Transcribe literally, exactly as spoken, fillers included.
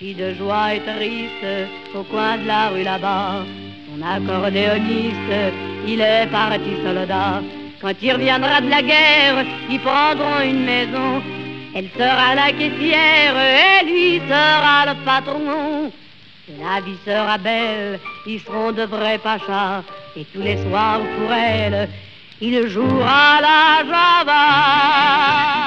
qui de joie est triste au coin de la rue là-bas. Son accordéoniste, il est parti soldat. Quand il reviendra de la guerre, ils prendront une maison. Elle sera la caissière et lui sera le patron. La vie sera belle, ils seront de vrais pachas. Et tous les soirs pour elle, il jouera la java.